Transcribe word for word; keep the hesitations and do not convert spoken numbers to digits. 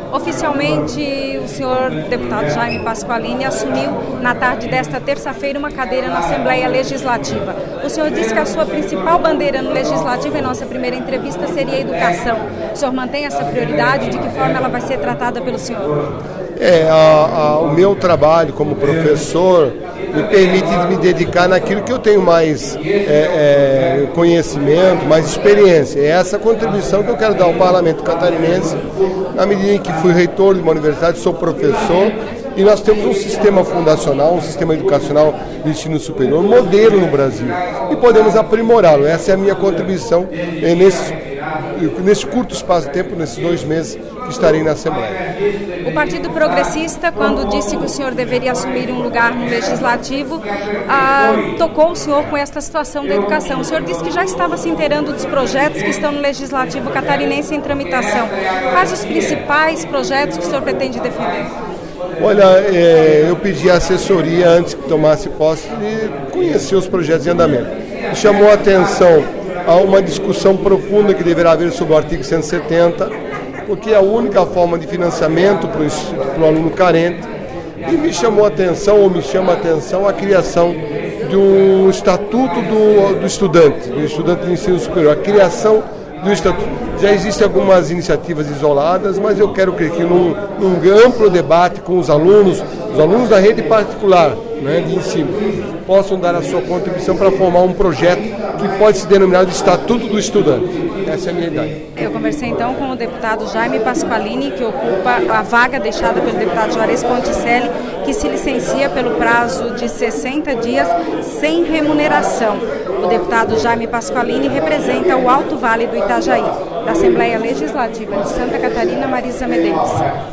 Oficialmente, o senhor deputado Jaime Pasqualini assumiu na tarde desta terça-feira uma cadeira na Assembleia Legislativa. O senhor disse que a sua principal bandeira no Legislativo, em nossa primeira entrevista, seria a educação. O senhor mantém essa prioridade? De que forma ela vai ser tratada pelo senhor? É, a, a, o meu trabalho como professor me permite me dedicar naquilo que eu tenho mais é, é, conhecimento, mais experiência. É essa contribuição que eu quero dar ao Parlamento Catarinense, na medida em que fui reitor de uma universidade, sou professor, e nós temos um sistema fundacional, um sistema educacional de ensino superior, modelo no Brasil, e podemos aprimorá-lo. Essa é a minha contribuição é, nesse, nesse curto espaço de tempo, nesses dois meses que estarei na Assembleia. O Partido Progressista, quando disse que o senhor deveria assumir um lugar no Legislativo, ah, tocou o senhor com esta situação da educação. O senhor disse que já estava se inteirando dos projetos que estão no Legislativo catarinense em tramitação. Quais os principais projetos que o senhor pretende defender? Olha, é, eu pedi assessoria antes que tomasse posse de conhecer os projetos em andamento. Me chamou a atenção a uma discussão profunda que deverá haver sobre o artigo cento e setenta, porque é a única forma de financiamento para o aluno carente, e me chamou a atenção, ou me chama a atenção, a criação de um estatuto do, do estudante, do estudante de ensino superior, a criação do estatuto. Já existem algumas iniciativas isoladas, mas eu quero crer que num, num amplo debate com os alunos, os alunos da rede particular, né, de ensino, possam dar a sua contribuição para formar um projeto que pode se denominar de Estatuto do Estudante. Essa é a minha ideia. Eu conversei então com o deputado Jaime Pasqualini, que ocupa a vaga deixada pelo deputado Juarez Ponticelli, que se licencia pelo prazo de sessenta dias sem remuneração. O deputado Jaime Pasqualini representa o Alto Vale do Itajaí. Da Assembleia Legislativa de Santa Catarina, Marisa Medeiros.